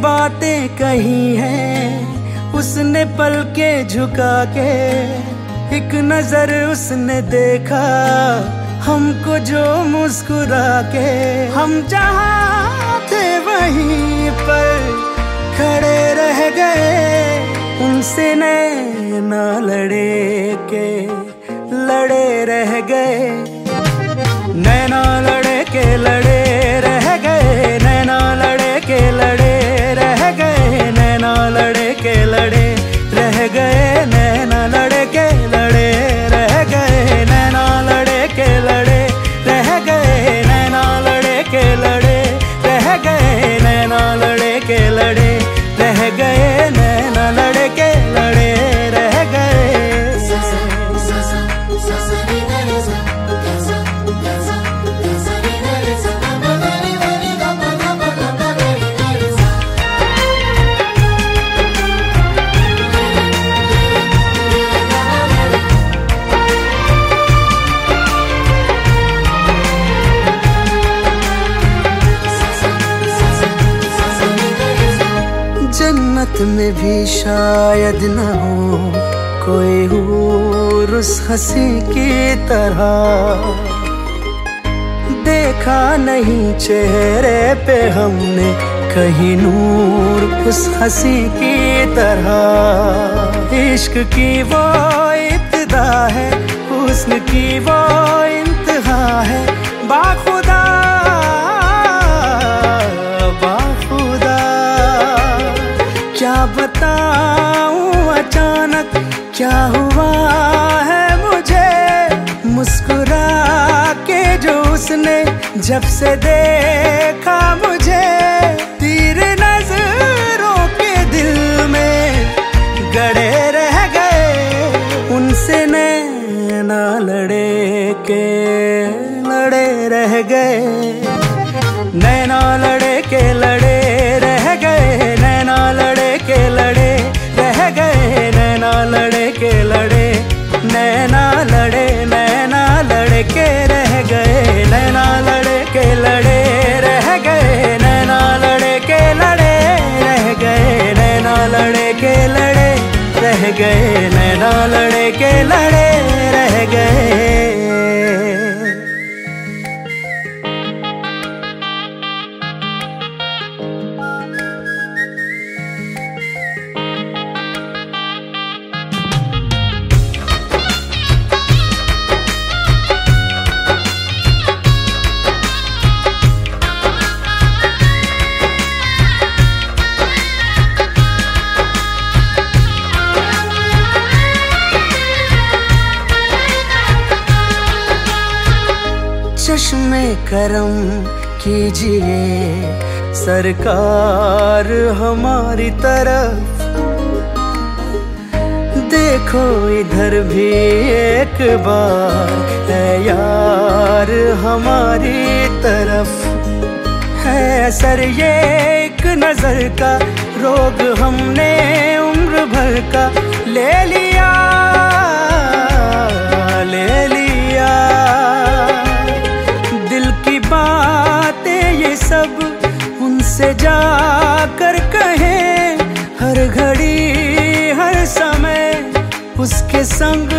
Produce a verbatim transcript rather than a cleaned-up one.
बातें कही हैं उसने पल के झुका के। एक नजर उसने देखा हमको जो मुस्कुरा के। हम जहाँ थे वहीं पर खड़े रह गए, उनसे नैना लड़े के लड़े रह गए। नैना लड़े के लड़े रह गए, नैना लड़े के लड़े रह गए, नैना लड़े के लड़े रह गए, नैना लड़े के लड़े रह गए, नैना लड़े के लड़े रह गए, नैना लड़े के लड़े रह गए, नैना लड़े के लड़े रह गए, नैना लड़े के लड़े रह गए। जन्नत में भी शायद न हो कोई हूर उस हंसी की तरह। देखा नहीं चेहरे पे हमने कहीं नूर उस हंसी की तरह। इश्क की वो इब्तिदा है, हुस्न की वो इंतहा है। बाखुदा बाखुदा क्या बताऊं अचानक क्या हुआ है मुझे। मुस्कुरा के जो उसने जब से देखा मुझे, तीर नजरों के दिल में गड़े रह गए। उनसे नैना लड़े के लड़े रह गए, नैना लड़े के लड़े रह गए, नैना लड़े के लड़े रह गए, नैना लड़े के लड़े, नैना लड़े नैना लड़े के रह गए, नैना लड़े के लड़े रह गए, नैना लड़े के लड़े रह गए, नैना लड़े के लड़े रह गए, नैना लड़े के लड़े रह गए। चश्मे करम कीजिए सरकार हमारी तरफ। देखो इधर भी एक बार है यार हमारी तरफ। है असर ये एक नजर का, रोग हमने उम्र भर का ले लिया ले लिया। बातें ये सब उनसे जाकर कहें, हर घड़ी हर समय उसके संग